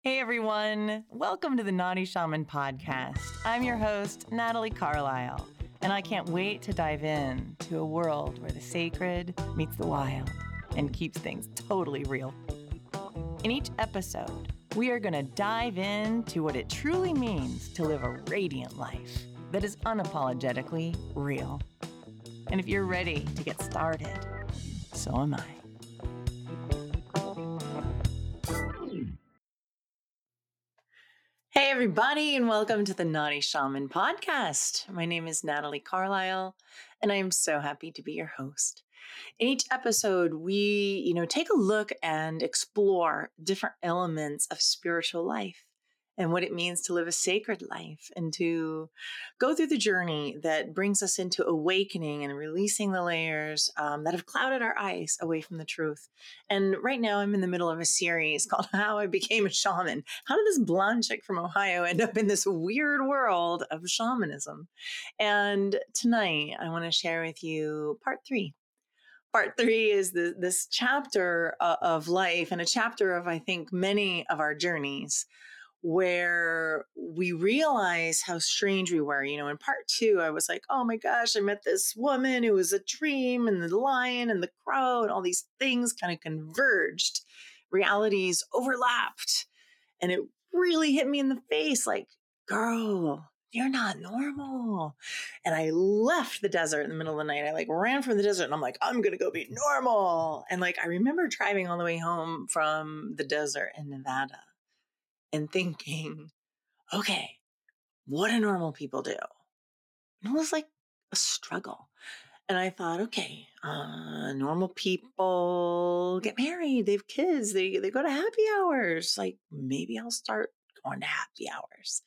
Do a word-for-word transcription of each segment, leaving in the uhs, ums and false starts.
Hey everyone, welcome to the Naughty Shaman podcast. I'm your host, Natalie Carlisle, and I can't wait to dive in to a world where the sacred meets the wild and keeps things totally real. In each episode, we are going to dive into what it truly means to live a radiant life that is unapologetically real. And if you're ready to get started, so am I. Hey, everybody, and welcome to the Naughty Shaman podcast. My name is Natalie Carlisle, and I am so happy to be your host. In each episode, we, you know, take a look and explore different elements of spiritual life and what it means to live a sacred life and to go through the journey that brings us into awakening and releasing the layers um, that have clouded our eyes away from the truth. And right now I'm in the middle of a series called How I Became a Shaman. How did this blonde chick from Ohio end up in this weird world of shamanism? And tonight I want to share with you part three. Part three is the, this chapter uh, of life and a chapter of, I think, many of our journeys where we realize how strange we were. You know, in part two, I was like, oh my gosh, I met this woman who was a dream, and the lion and the crow and all these things kind of converged. Realities overlapped. And it really hit me in the face like, girl, you're not normal. And I left the desert in the middle of the night. I like ran from the desert and I'm like, I'm going to go be normal. And like, I remember driving all the way home from the desert in Nevada and thinking, okay, what do normal people do? And it was like a struggle. And I thought, okay, uh, normal people get married, they have kids, they, they go to happy hours. Like maybe I'll start going to happy hours.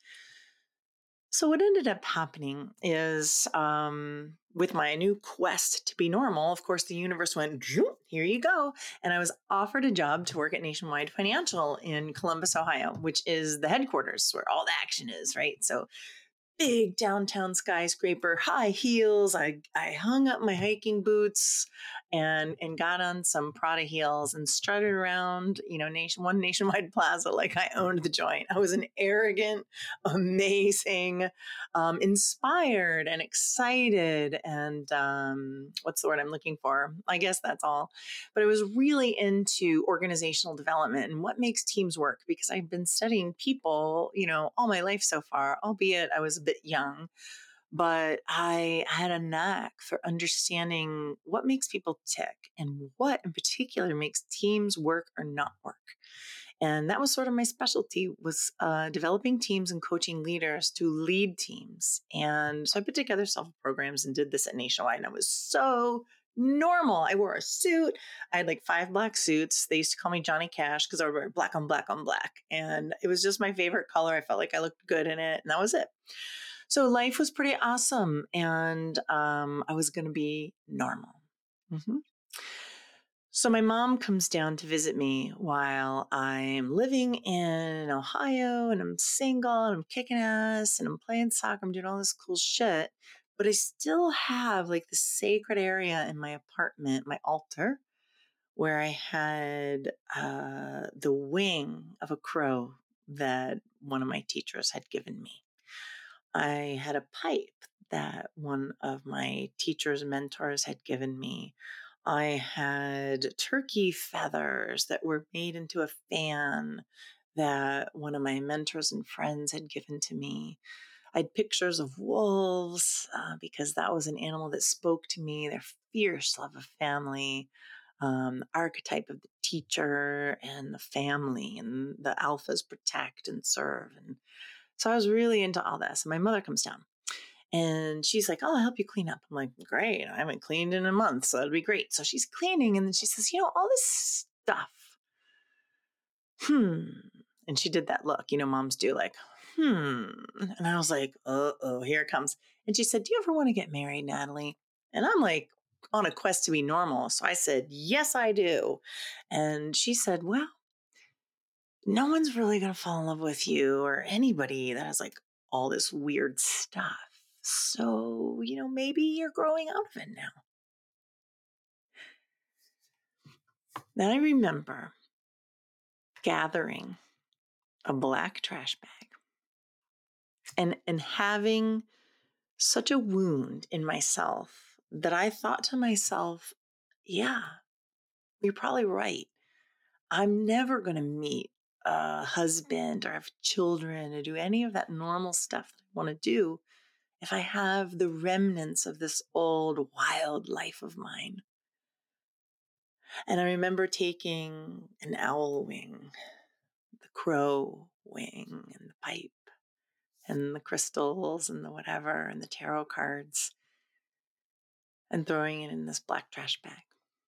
So what ended up happening is um, with my new quest to be normal, of course, the universe went, here you go. And I was offered a job to work at Nationwide Financial in Columbus, Ohio, which is the headquarters where all the action is, right? So big downtown skyscraper, high heels. I, I hung up my hiking boots and, and got on some Prada heels and strutted around, you know, nation, one Nationwide Plaza like I owned the joint. I was an arrogant, amazing, um, inspired and excited. And um, what's the word I'm looking for? I guess that's all. But I was really into organizational development and what makes teams work because I've been studying people, you know, all my life so far, albeit I was a bit young, but I had a knack for understanding what makes people tick and what in particular makes teams work or not work. And that was sort of my specialty was uh, developing teams and coaching leaders to lead teams. And so I put together several programs and did this at Nationwide. And I was so normal. I wore a suit. I had like five black suits. They used to call me Johnny Cash because I would wear black on black on black. And it was just my favorite color. I felt like I looked good in it. And that was it. So life was pretty awesome. And um, I was going to be normal. Mm-hmm. So my mom comes down to visit me while I'm living in Ohio and I'm single and I'm kicking ass and I'm playing soccer. I'm doing all this cool shit. But I still have like the sacred area in my apartment, my altar, where I had uh, the wing of a crow that one of my teachers had given me. I had a pipe that one of my teachers' mentors had given me. I had turkey feathers that were made into a fan that one of my mentors and friends had given to me. I had pictures of wolves uh, because that was an animal that spoke to me, their fierce love of family, um, the archetype of the teacher and the family, and the alphas protect and serve. And so I was really into all this. And my mother comes down. And she's like, oh, I'll help you clean up. I'm like, great. I haven't cleaned in a month, so it'll be great. So she's cleaning. And then she says, you know, all this stuff. Hmm. And she did that look, you know, moms do like, hmm. And I was like, uh-oh, here it comes. And she said, do you ever want to get married, Natalie? And I'm like on a quest to be normal. So I said, yes, I do. And she said, well, no one's really going to fall in love with you or anybody that has like all this weird stuff. So, you know, maybe you're growing out of it now. Then I remember gathering a black trash bag. And, and having such a wound in myself that I thought to myself, yeah, you're probably right. I'm never going to meet a husband or have children or do any of that normal stuff that I want to do if I have the remnants of this old wild life of mine. And I remember taking an owl wing, the crow wing, and the pipe, and the crystals, and the whatever, and the tarot cards, and throwing it in this black trash bag.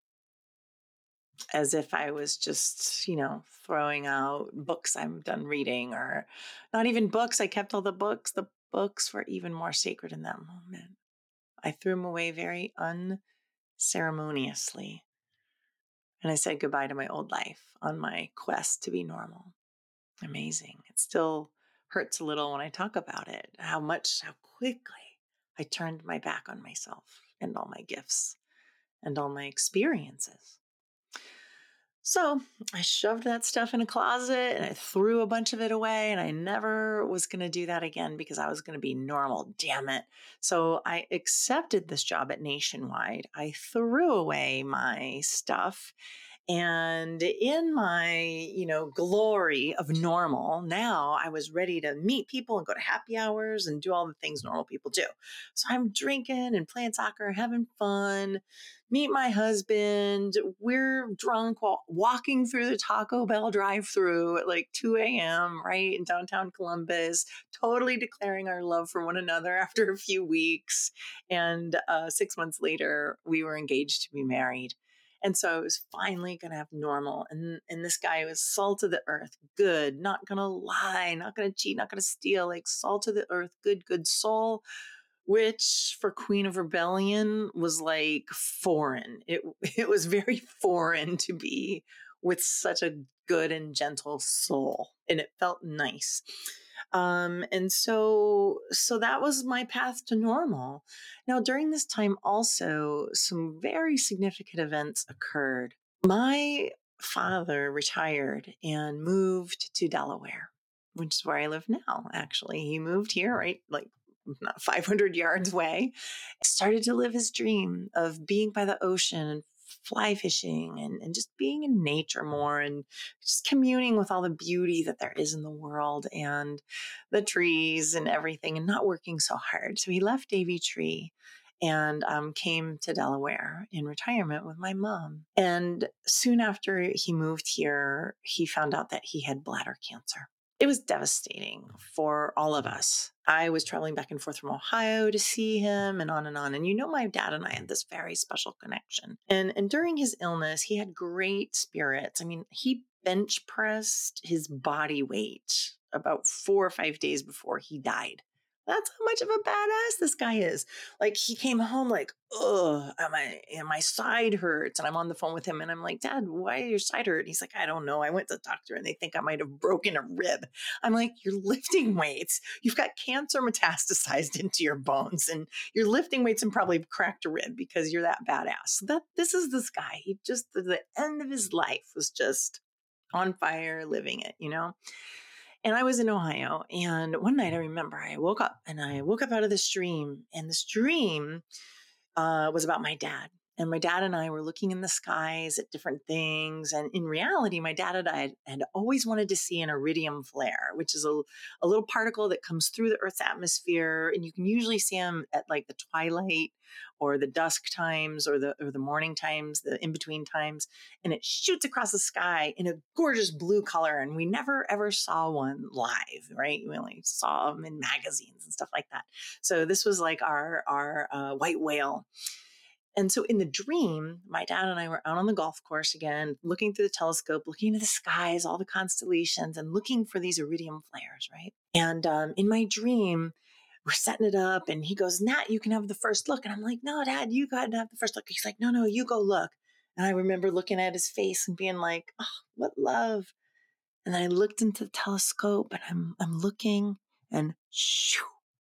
As if I was just, you know, throwing out books I'm done reading, or not even books. I kept all the books. The books were even more sacred in that moment. I threw them away very unceremoniously. And I said goodbye to my old life on my quest to be normal. Amazing. It still hurts a little when I talk about it, how much, how quickly I turned my back on myself and all my gifts and all my experiences. So I shoved that stuff in a closet and I threw a bunch of it away, and I never was going to do that again because I was going to be normal. Damn it. So I accepted this job at Nationwide. I threw away my stuff. And in my, you know, glory of normal, now I was ready to meet people and go to happy hours and do all the things normal people do. So I'm drinking and playing soccer, having fun, meet my husband. We're drunk while walking through the Taco Bell drive-through at like two a.m., right, in downtown Columbus, totally declaring our love for one another after a few weeks. And uh, six months later, we were engaged to be married. And so I was finally going to have normal. And, and this guy was salt of the earth, good, not going to lie, not going to cheat, not going to steal, like salt of the earth, good, good soul, which for Queen of Rebellion was like foreign. It, it was very foreign to be with such a good and gentle soul. And it felt nice. Um, and so, so that was my path to normal. Now, during this time, also, some very significant events occurred. My father retired and moved to Delaware, which is where I live now, actually. He moved here, right? Like, not five hundred yards away, started to live his dream of being by the ocean and fly fishing and, and just being in nature more and just communing with all the beauty that there is in the world and the trees and everything and not working so hard. So he left Davy Tree and um, came to Delaware in retirement with my mom. And soon after he moved here, he found out that he had bladder cancer. It was devastating for all of us. I was traveling back and forth from Ohio to see him and on and on. And you know, my dad and I had this very special connection. And, and during his illness, he had great spirits. I mean, he bench pressed his body weight about four or five days before he died. That's how much of a badass this guy is. Like, he came home like, ugh, my, my side hurts. And I'm on the phone with him and I'm like, Dad, why your side hurt? And he's like, I don't know. I went to the doctor and they think I might have broken a rib. I'm like, you're lifting weights. You've got cancer metastasized into your bones and you're lifting weights and probably cracked a rib because you're that badass. So that this is this guy. He just, the end of his life was just on fire, living it, you know? And I was in Ohio. And one night I remember I woke up and I woke up out of this dream. And this dream uh, was about my dad. And my dad and I were looking in the skies at different things. And in reality, my dad and I had, had always wanted to see an iridium flare, which is a, a little particle that comes through the Earth's atmosphere. And you can usually see them at like the twilight or the dusk times or the or the morning times, the in-between times. And it shoots across the sky in a gorgeous blue color. And we never, ever saw one live, right? We only saw them in magazines and stuff like that. So this was like our, our uh, white whale. And so in the dream, my dad and I were out on the golf course again, looking through the telescope, looking into the skies, all the constellations, and looking for these iridium flares, right? And um, in my dream, we're setting it up, and he goes, Nat, you can have the first look. And I'm like, no, Dad, you got to have the first look. He's like, no, no, you go look. And I remember looking at his face and being like, oh, what love. And then I looked into the telescope, and I'm I'm looking, and shoo,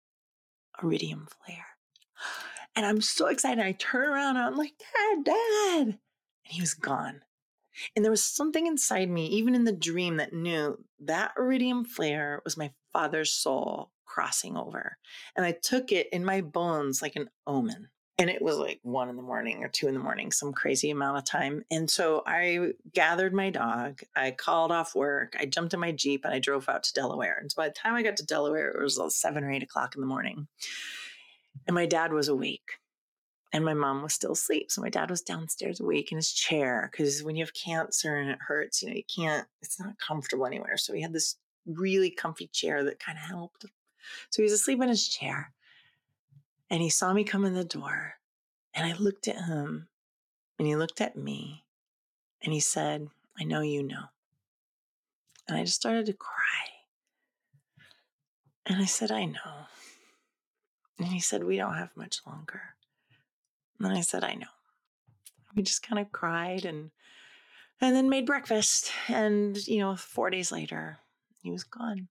iridium flare. And I'm so excited. I turn around and I'm like, Dad, Dad. And he was gone. And there was something inside me, even in the dream, that knew that iridium flare was my father's soul crossing over. And I took it in my bones like an omen. And it was like one in the morning or two in the morning, some crazy amount of time. And so I gathered my dog, I called off work, I jumped in my Jeep and I drove out to Delaware. And so by the time I got to Delaware, it was like seven or eight o'clock in the morning. And my dad was awake. And my mom was still asleep. So my dad was downstairs awake in his chair because when you have cancer and it hurts, you know, you can't, it's not comfortable anywhere. So he had this really comfy chair that kind of helped. So he was asleep in his chair and he saw me come in the door and I looked at him and he looked at me and he said, "I know you know." And I just started to cry. And I said, "I know." And he said, "We don't have much longer." And I said, "I know." We just kind of cried and And then made breakfast. And, you know, four days later, he was gone.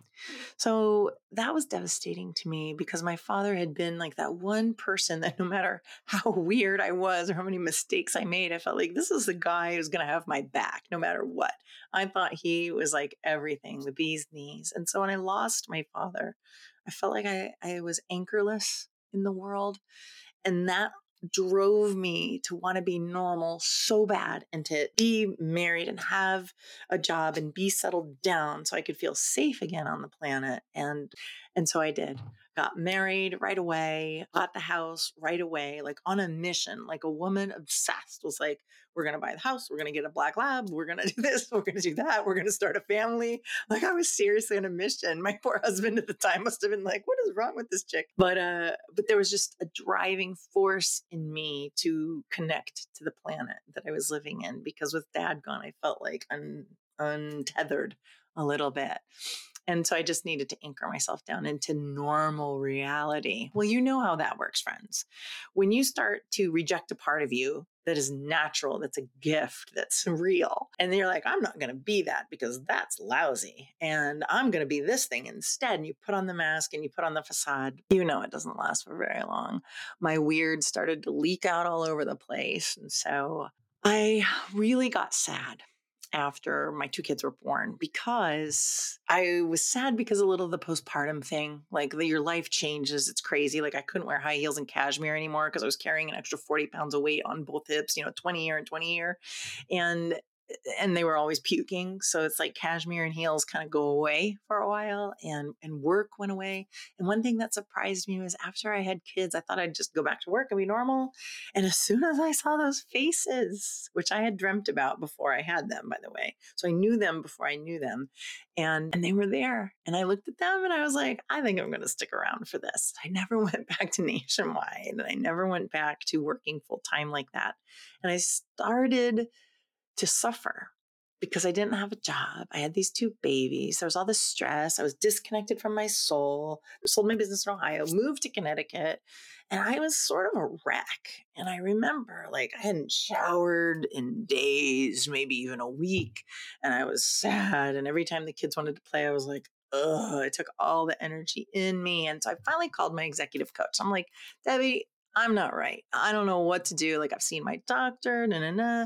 So that was devastating to me because my father had been like that one person that no matter how weird I was or how many mistakes I made, I felt like this is the guy who's going to have my back no matter what. I thought he was like everything, the bee's knees. And so when I lost my father, I felt like I, I was anchorless in the world. And that drove me to want to be normal so bad and to be married and have a job and be settled down so I could feel safe again on the planet. And and so I did. Got married right away, bought the house right away, like on a mission, like a woman obsessed, was like, we're going to buy the house. We're going to get a black lab. We're going to do this. We're going to do that. We're going to start a family. Like I was seriously on a mission. My poor husband at the time must have been like, what is wrong with this chick? But, uh, but there was just a driving force in me to connect to the planet that I was living in because with dad gone, I felt like un- untethered a little bit. And so I just needed to anchor myself down into normal reality. Well, you know how that works, friends. When you start to reject a part of you that is natural, that's a gift, that's real, and you're like, I'm not going to be that because that's lousy. And I'm going to be this thing instead. And you put on the mask and you put on the facade. You know, it doesn't last for very long. My weird started to leak out all over the place. And so I really got sad after my two kids were born because I was sad because a little of the postpartum thing, like the, your life changes. It's crazy. Like I couldn't wear high heels and cashmere anymore because I was carrying an extra forty pounds of weight on both hips, you know, twenty year and twenty year. And and they were always puking. So it's like cashmere and heels kind of go away for a while and, and work went away. And one thing that surprised me was after I had kids, I thought I'd just go back to work and be normal. And as soon as I saw those faces, which I had dreamt about before I had them, by the way, so I knew them before I knew them, and, and they were there. And I looked at them and I was like, I think I'm going to stick around for this. I never went back to Nationwide and I never went back to working full time like that. And I started to suffer because I didn't have a job. I had these two babies. There was all this stress. I was disconnected from my soul. I sold my business in Ohio, moved to Connecticut, and I was sort of a wreck. And I remember like I hadn't showered in days, maybe even a week, and I was sad. And every time the kids wanted to play, I was like, ugh, it took all the energy in me. And so I finally called my executive coach. I'm like, Debbie, I'm not right. I don't know what to do. Like I've seen my doctor, na na na.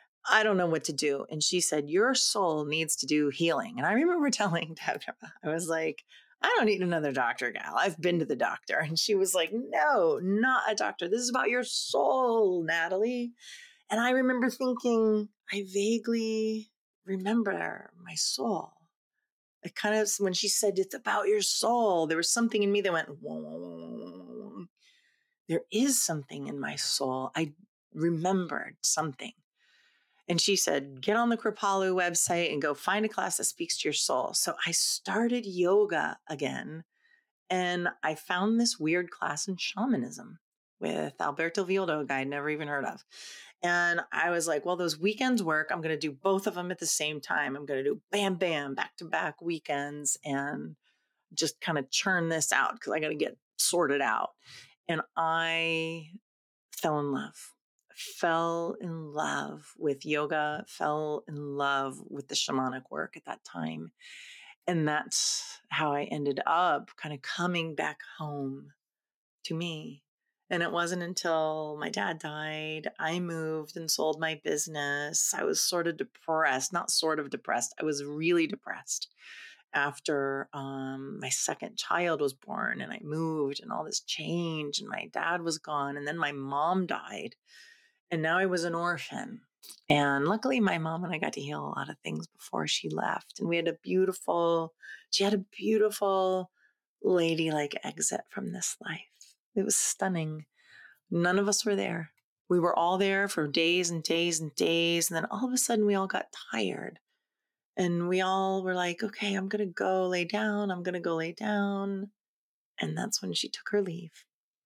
I don't know what to do. And she said, your soul needs to do healing. And I remember telling Deborah, I was like, I don't need another doctor, gal. I've been to the doctor. And she was like, no, not a doctor. This is about your soul, Natalie. And I remember thinking, I vaguely remember my soul. I kind of, when she said it's about your soul, there was something in me that went, whoa. There is something in my soul. I remembered something. And she said, get on the Kripalu website and go find a class that speaks to your soul. So I started yoga again. And I found this weird class in shamanism with Alberto Villoldo, a guy I'd never even heard of. And I was like, well, those weekends work. I'm going to do both of them at the same time. I'm going to do bam, bam, back to back weekends and just kind of churn this out because I got to get sorted out. And I fell in love. Fell in love with yoga, fell in love with the shamanic work at that time. And that's how I ended up kind of coming back home to me And it wasn't until my dad died, I moved and sold my business. I was sort of depressed, not sort of depressed. I was really depressed after um, my second child was born, and I moved and all this change, and my dad was gone. And then my mom died, and now I was an orphan. And luckily, my mom and I got to heal a lot of things before she left. And we had a beautiful, she had a beautiful ladylike exit from this life. It was stunning. None of us were there. We were all there for days and days and days. And then all of a sudden, we all got tired. And we all were like, okay, I'm going to go lay down. I'm going to go lay down. And that's when she took her leave.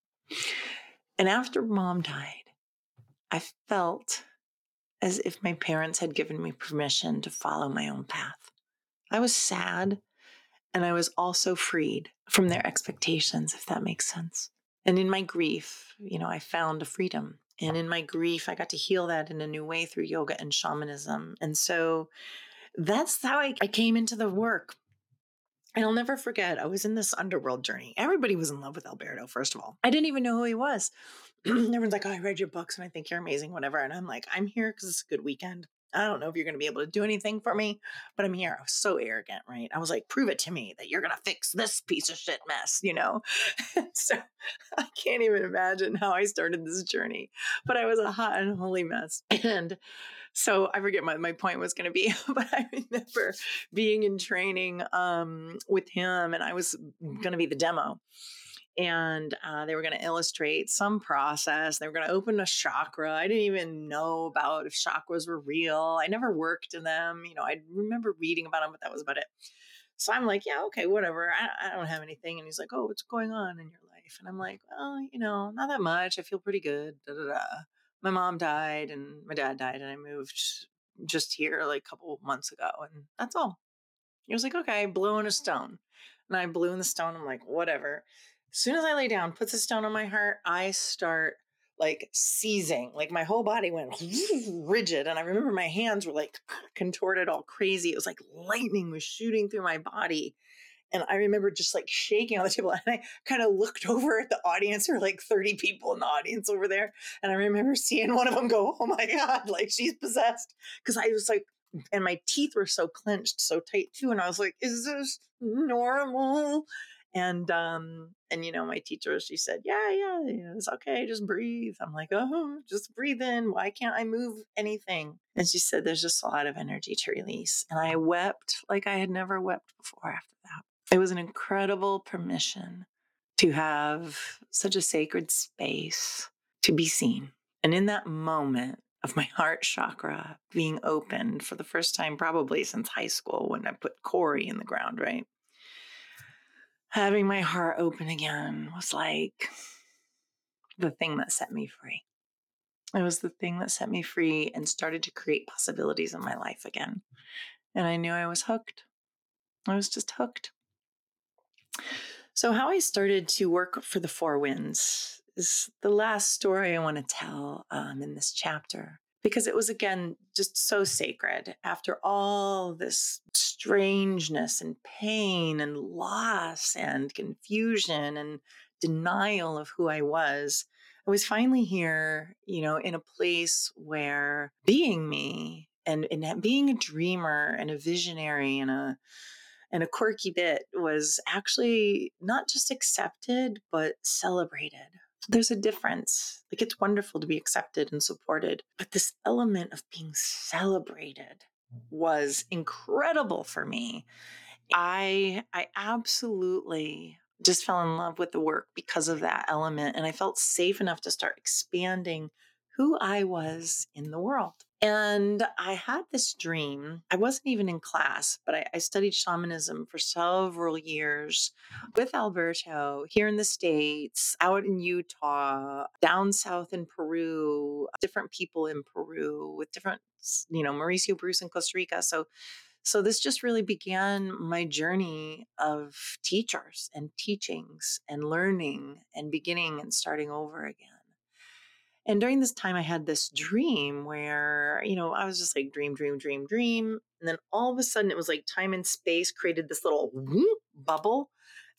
And after mom died, I felt as if my parents had given me permission to follow my own path. I was sad, and I was also freed from their expectations, if that makes sense. And in my grief, you know, I found a freedom. And in my grief, I got to heal that in a new way through yoga and shamanism. And so that's how I, I came into the work. And I'll never forget, I was in this underworld journey. Everybody was in love with Alberto, first of all. I didn't even know who he was. Everyone's like, oh, I read your books and I think you're amazing, whatever. And I'm like, I'm here because it's a good weekend. I don't know if you're going to be able to do anything for me, but I'm here. I was so arrogant, right? I was like, prove it to me that you're going to fix this piece of shit mess, you know? So I can't even imagine how I started this journey, but I was a hot and holy mess. And so I forget what my point was going to be, but I remember being in training um, with him, and I was going to be the demo. And uh, they were going to illustrate some process. They were going to open a chakra. I didn't even know about if chakras were real. I never worked in them. You know, I remember reading about them, but that was about it. So I'm like, yeah, okay, whatever. I, I don't have anything. And he's like, oh, what's going on in your life? And I'm like, well, you know, not that much. I feel pretty good. Da, da, da. My mom died and my dad died, and I moved just here like a couple months ago. And that's all. He was like, okay, blow in a stone. And I blew in the stone. I'm like, whatever. As soon as I lay down, puts a stone on my heart, I start like seizing. Like my whole body went rigid. And I remember my hands were like contorted all crazy. It was like lightning was shooting through my body. And I remember just like shaking on the table. And I kind of looked over at the audience. There were like thirty people in the audience over there. And I remember seeing one of them go, oh my God, like she's possessed. Because I was like, and my teeth were so clenched, so tight too. And I was like, is this normal? And, um, and, you know, my teacher, she said, yeah, yeah, it's okay. Just breathe. I'm like, oh, just breathe in. Why can't I move anything? And she said, there's just a lot of energy to release. And I wept like I had never wept before after that. It was an incredible permission to have such a sacred space to be seen. And in that moment of my heart chakra being opened for the first time, probably since high school when I put Corey in the ground, right? Having my heart open again was like the thing that set me free. It was the thing that set me free and started to create possibilities in my life again. And I knew I was hooked. I was just hooked. So how I started to work for the Four Winds is the last story I want to tell um, in this chapter, because it was, again, just so sacred. After all this strangeness and pain and loss and confusion and denial of who I was, I was finally here, you know, in a place where being me and, and being a dreamer and a visionary and a and a quirky bit was actually not just accepted, but celebrated. There's a difference. Like, it's wonderful to be accepted and supported, but this element of being celebrated was incredible for me. I I absolutely just fell in love with the work because of that element, and I felt safe enough to start expanding who I was in the world. And I had this dream. I wasn't even in class, but I, I studied shamanism for several years with Alberto here in the States, out in Utah, down south in Peru, different people in Peru with different, you know, Mauricio Bruce in Costa Rica. So so this just really began my journey of teachers and teachings and learning and beginning and starting over again. And during this time, I had this dream where, you know, I was just like dream, dream, dream, dream. And then all of a sudden it was like time and space created this little whoop bubble.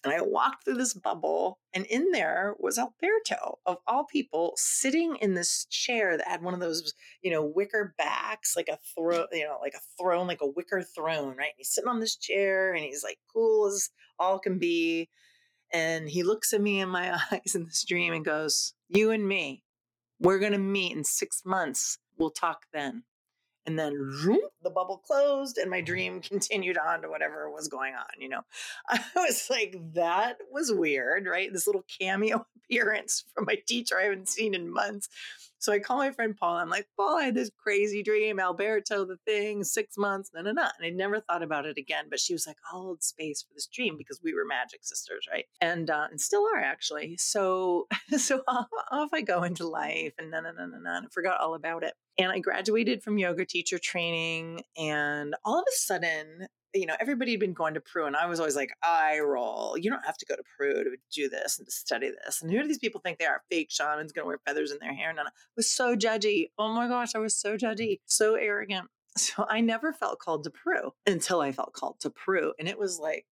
And I walked through this bubble, and in there was Alberto, of all people, sitting in this chair that had one of those, you know, wicker backs, like a throne, you know, like a throne, like a wicker throne, right? And he's sitting on this chair and he's like cool as all can be. And he looks at me in my eyes in this dream and goes, "You and me, we're going to meet in six months. We'll talk then." And then zoom, the bubble closed and my dream continued on to whatever was going on, you know. I was like, that was weird, right? This little cameo appearance from my teacher I haven't seen in months. So I call my friend Paul. I'm like, Paul, I had this crazy dream, Alberto, the thing, six months, no, no, no. And I never thought about it again. But she was like, I'll hold space for this dream because we were magic sisters, right? And uh, and still are actually. So so off, off I go into life, and no, no, no, no, no. I forgot all about it. And I graduated from yoga teacher training, and all of a sudden, you know, everybody had been going to Peru, and I was always like, eye roll. You don't have to go to Peru to do this and to study this. And who do these people think they are? Fake shamans going to wear feathers in their hair? And I was so judgy. Oh my gosh, I was so judgy, so arrogant. So I never felt called to Peru until I felt called to Peru. And it was like,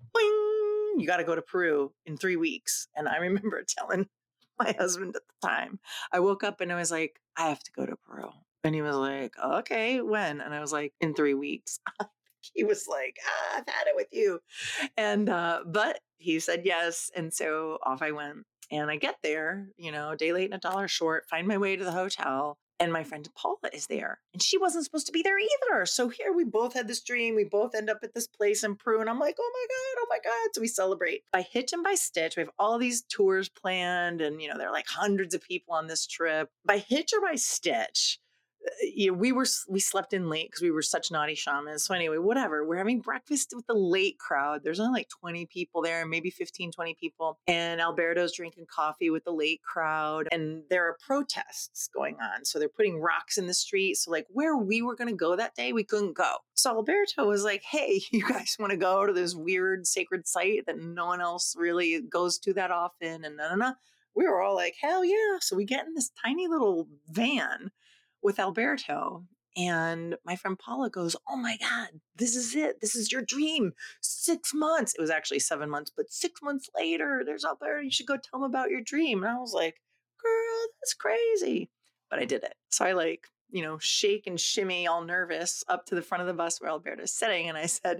boing, you got to go to Peru in three weeks. And I remember telling my husband at the time, I woke up and I was like, I have to go to Peru. And he was like, okay, when? And I was like, in three weeks. He was like, ah, I've had it with you. And, uh, but he said yes. And so off I went. And I get there, you know, a day late and a dollar short, find my way to the hotel. And my friend Paula is there. And she wasn't supposed to be there either. So here we both had this dream. We both end up at this place in Peru. And I'm like, oh my God, oh my God. So we celebrate by hitch and by stitch. We have all these tours planned. And, you know, there are like hundreds of people on this trip. By hitch or by stitch, you know, we were we slept in late because we were such naughty shamans. So anyway, whatever. We're having breakfast with the late crowd. There's only like twenty people there, maybe fifteen, twenty people. And Alberto's drinking coffee with the late crowd. And there are protests going on. So they're putting rocks in the street. So like where we were going to go that day, we couldn't go. So Alberto was like, hey, you guys want to go to this weird sacred site that no one else really goes to that often? And no, no, no. We were all like, hell yeah. So we get in this tiny little van with Alberto. And my friend Paula goes, oh my God, this is it. This is your dream. Six months. It was actually seven months, but six months later, there's Alberto. You should go tell him about your dream. And I was like, girl, that's crazy. But I did it. So I like, you know, shake and shimmy all nervous up to the front of the bus where Alberto's sitting. And I said,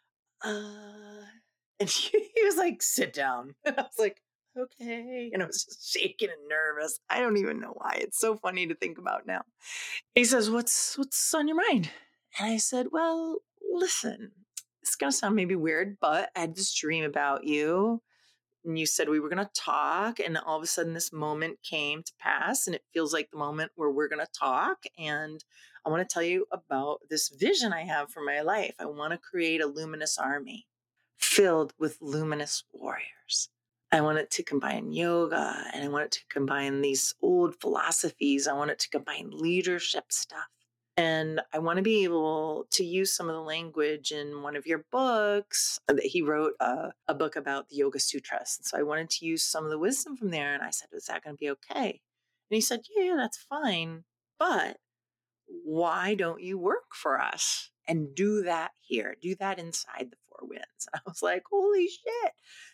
uh, and he, he was like, sit down. And I was like, okay. And I was just shaking and nervous. I don't even know why. It's so funny to think about now. He says, what's what's on your mind? And I said, well, listen, it's going to sound maybe weird, but I had this dream about you. And you said we were going to talk. And all of a sudden, this moment came to pass. And it feels like the moment where we're going to talk. And I want to tell you about this vision I have for my life. I want to create a luminous army filled with luminous warriors. I want it to combine yoga, and I want it to combine these old philosophies. I want it to combine leadership stuff. And I want to be able to use some of the language in one of your books. He wrote a, a book about the Yoga Sutras. And so I wanted to use some of the wisdom from there. And I said, is that going to be okay? And he said, yeah, yeah, that's fine. But why don't you work for us and do that here? Do that inside the Four Winds. And I was like, holy shit.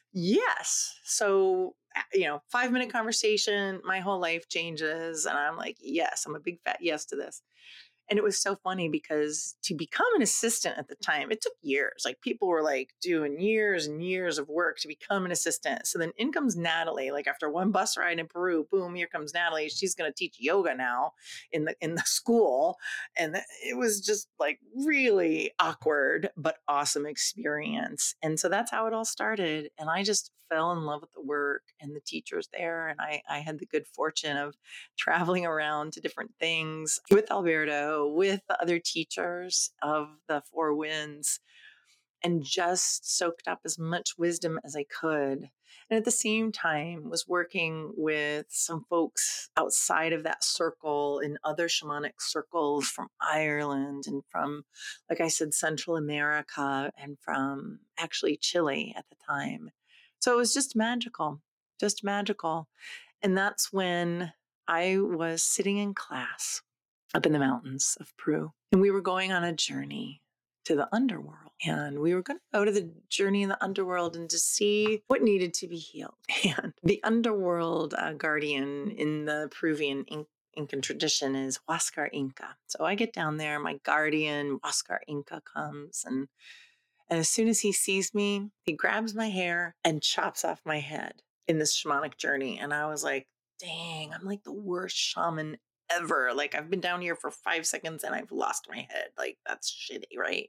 Yes. So, you know, five minute conversation, my whole life changes. And I'm like, yes, I'm a big fat yes to this. And it was so funny because to become an assistant at the time, it took years. Like people were like doing years and years of work to become an assistant. So then in comes Natalie. Like after one bus ride in Peru, boom, here comes Natalie. She's going to teach yoga now in the in the school. And it was just like really awkward, but awesome experience. And so that's how it all started. And I just fell in love with the work and the teachers there. And I, I had the good fortune of traveling around to different things with Alberto, with the other teachers of the Four Winds, and just soaked up as much wisdom as I could. And at the same time was working with some folks outside of that circle in other shamanic circles from Ireland and from, like I said, Central America and from actually Chile at the time. So it was just magical, just magical. And that's when I was sitting in class up in the mountains of Peru, and we were going on a journey to the underworld. And we were going to go to the journey in the underworld and to see what needed to be healed. And the underworld uh, guardian in the Peruvian In- Incan tradition is Huascar Inca. So I get down there, my guardian, Huascar Inca, comes, and, and as soon as he sees me, he grabs my hair and chops off my head in this shamanic journey. And I was like, dang, I'm like the worst shaman ever. Like, I've been down here for five seconds and I've lost my head. Like, that's shitty, right?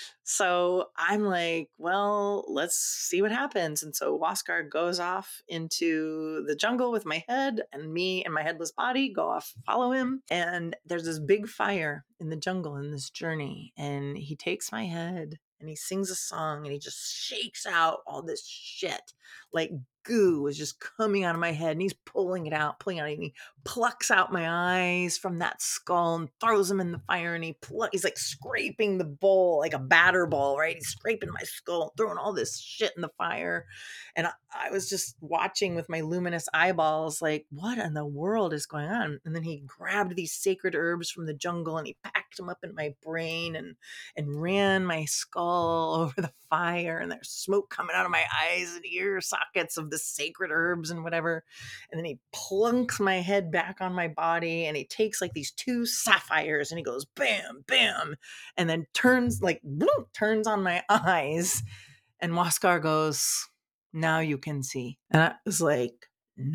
So I'm like, well, let's see what happens. And so Huascar goes off into the jungle with my head, and me and my headless body go off, follow him. And there's this big fire in the jungle in this journey. And he takes my head and he sings a song and he just shakes out all this shit. Like goo was just coming out of my head, and he's pulling it out, pulling it out, and he plucks out my eyes from that skull and throws them in the fire, and he pl- he's like scraping the bowl like a batter bowl, right? He's scraping my skull, throwing all this shit in the fire. And I, I was just watching with my luminous eyeballs, like, what in the world is going on? And then he grabbed these sacred herbs from the jungle and he packed them up in my brain and and ran my skull over the fire, and there's smoke coming out of my eyes and ear sockets of the sacred herbs and whatever. And then he plunks my head back on my body, and he takes like these two sapphires and he goes bam, bam, and then turns like bloop, turns on my eyes. And Huascar goes, now you can see. And I was like,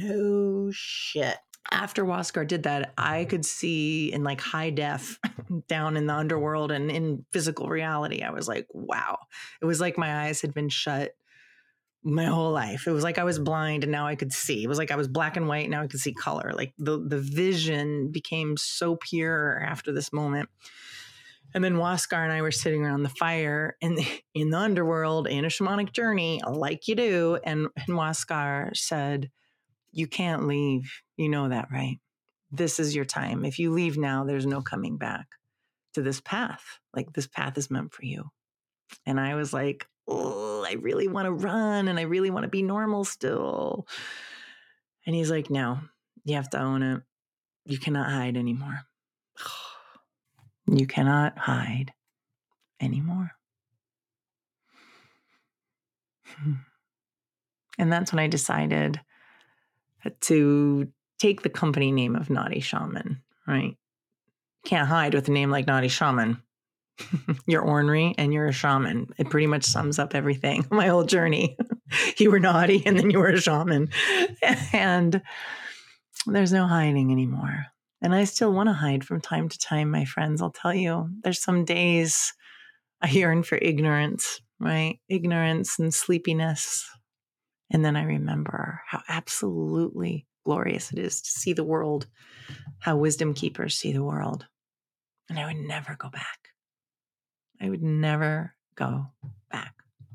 no shit. After Huascar did that, I could see in like high def down in the underworld and in physical reality. I was like, wow. It was like my eyes had been shut my whole life. It was like I was blind and now I could see. It was like I was black and white, now I could see color. Like the, the vision became so pure after this moment. And then Huascar and I were sitting around the fire in the, in the underworld in a shamanic journey, like you do. And, and Huascar said, you can't leave. You know that, right? This is your time. If you leave now, there's no coming back to this path. Like, this path is meant for you. And I was like, oh, I really want to run and I really want to be normal still. And he's like, no, you have to own it. You cannot hide anymore. You cannot hide anymore. And that's when I decided to take the company name of Naughty Shaman, right? Can't hide with a name like Naughty Shaman. You're ornery and you're a shaman. It pretty much sums up everything. My whole journey. You were naughty and then you were a shaman. And there's no hiding anymore. And I still want to hide from time to time, my friends. I'll tell you, there's some days I yearn for ignorance, right? Ignorance and sleepiness. And then I remember how absolutely glorious it is to see the world, how wisdom keepers see the world. And I would never go back. I would never go back.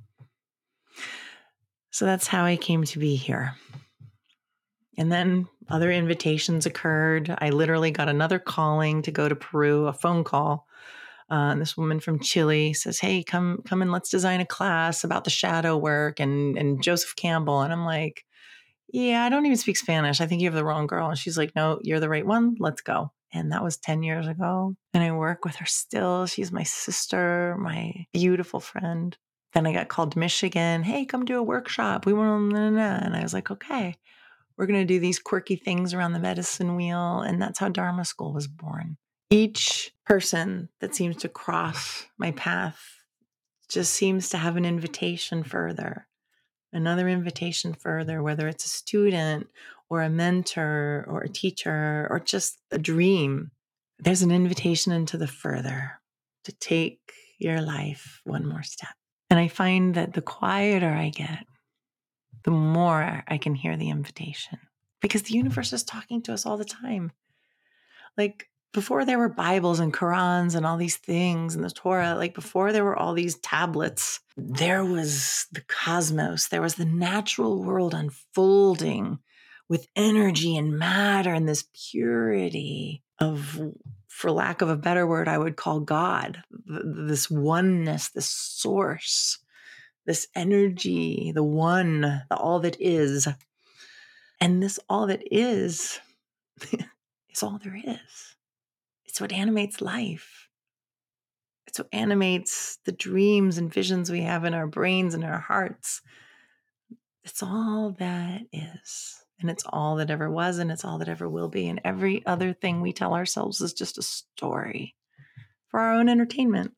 So that's how I came to be here. And then other invitations occurred. I literally got another calling to go to Peru, a phone call. Uh, and this woman from Chile says, hey, come come and let's design a class about the shadow work and, and Joseph Campbell. And I'm like, yeah, I don't even speak Spanish. I think you have the wrong girl. And she's like, no, you're the right one. Let's go. And that was ten years ago. And I work with her still. She's my sister, my beautiful friend. Then I got called to Michigan. Hey, come do a workshop. We want, and I was like, okay, we're going to do these quirky things around the medicine wheel. And that's how Dharma School was born. Each person that seems to cross my path just seems to have an invitation further. Another invitation further, whether it's a student or a mentor or a teacher or just a dream. There's an invitation into the further to take your life one more step. And I find that the quieter I get, the more I can hear the invitation, because the universe is talking to us all the time. Like, before there were Bibles and Qurans and all these things and the Torah, like before there were all these tablets, there was the cosmos. There was the natural world unfolding with energy and matter and this purity of, for lack of a better word, I would call God, this oneness, this source, this energy, the one, the all that is. And this all that is, is all there is. It's what animates life. It's what animates the dreams and visions we have in our brains and our hearts. It's all that is. And it's all that ever was, and it's all that ever will be. And every other thing we tell ourselves is just a story for our own entertainment.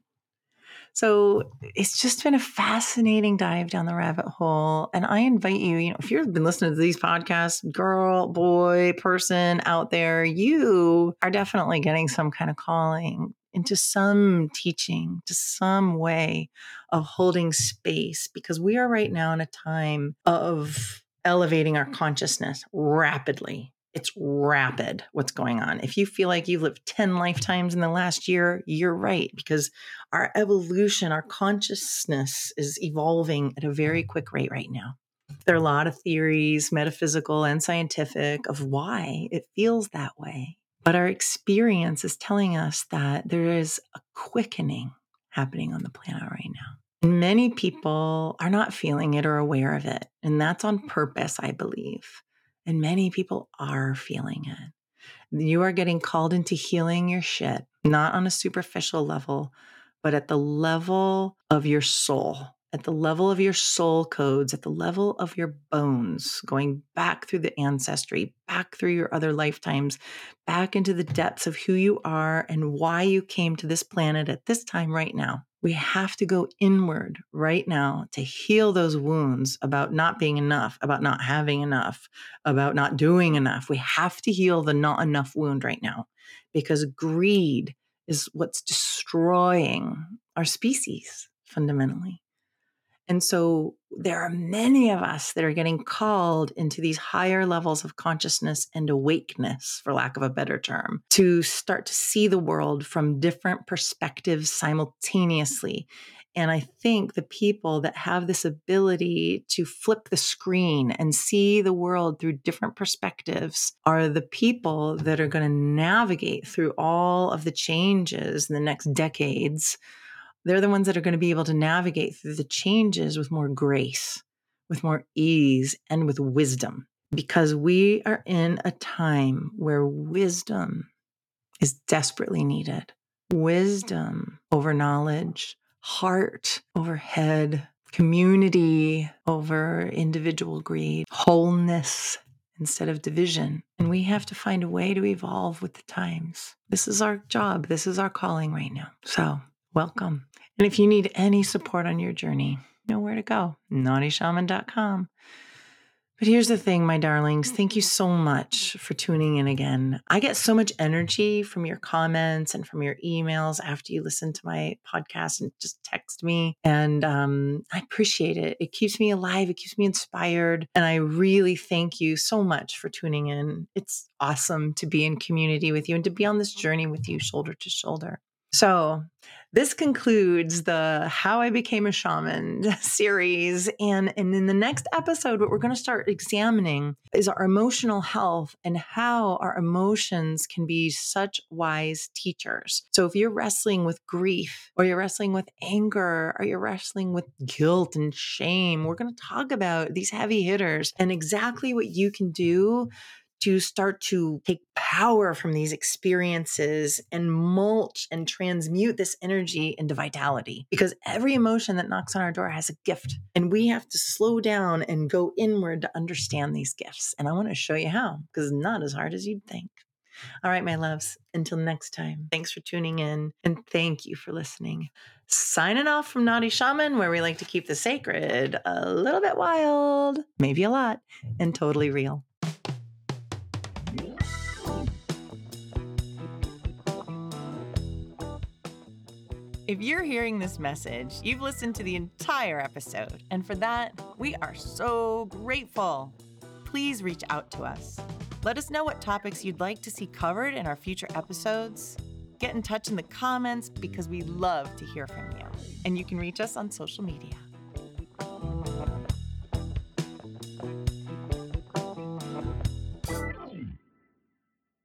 So it's just been a fascinating dive down the rabbit hole. And I invite you, you know, if you've been listening to these podcasts, girl, boy, person out there, you are definitely getting some kind of calling into some teaching, to some way of holding space, because we are right now in a time of elevating our consciousness rapidly. It's rapid what's going on. If you feel like you've lived ten lifetimes in the last year, you're right, because our evolution, our consciousness is evolving at a very quick rate right now. There are a lot of theories, metaphysical and scientific, of why it feels that way. But our experience is telling us that there is a quickening happening on the planet right now. And many people are not feeling it or aware of it. And that's on purpose, I believe. And many people are feeling it. You are getting called into healing your shit, not on a superficial level, but at the level of your soul, at the level of your soul codes, at the level of your bones, going back through the ancestry, back through your other lifetimes, back into the depths of who you are and why you came to this planet at this time right now. We have to go inward right now to heal those wounds about not being enough, about not having enough, about not doing enough. We have to heal the not enough wound right now, because greed is what's destroying our species fundamentally. And so there are many of us that are getting called into these higher levels of consciousness and awakeness, for lack of a better term, to start to see the world from different perspectives simultaneously. And I think the people that have this ability to flip the screen and see the world through different perspectives are the people that are going to navigate through all of the changes in the next decades. They're the ones that are going to be able to navigate through the changes with more grace, with more ease, and with wisdom, because we are in a time where wisdom is desperately needed. Wisdom over knowledge, heart over head, community over individual greed, wholeness instead of division. And we have to find a way to evolve with the times. This is our job. This is our calling right now. So welcome. And if you need any support on your journey, you know where to go, naughty shaman dot com. But here's the thing, my darlings. Thank you so much for tuning in again. I get so much energy from your comments and from your emails after you listen to my podcast and just text me. And um, I appreciate it. It keeps me alive. It keeps me inspired. And I really thank you so much for tuning in. It's awesome to be in community with you and to be on this journey with you shoulder to shoulder. So this concludes the How I Became a Shaman series. And, and in the next episode, what we're going to start examining is our emotional health and how our emotions can be such wise teachers. So if you're wrestling with grief, or you're wrestling with anger, or you're wrestling with guilt and shame, we're going to talk about these heavy hitters and exactly what you can do to start to take power from these experiences and mulch and transmute this energy into vitality. Because every emotion that knocks on our door has a gift, and we have to slow down and go inward to understand these gifts. And I want to show you how, because it's not as hard as you'd think. All right, my loves, until next time, thanks for tuning in and thank you for listening. Signing off from Naughty Shaman, where we like to keep the sacred a little bit wild, maybe a lot, and totally real. If you're hearing this message, you've listened to the entire episode, and for that, we are so grateful. Please reach out to us. Let us know what topics you'd like to see covered in our future episodes. Get in touch in the comments because we love to hear from you. And you can reach us on social media.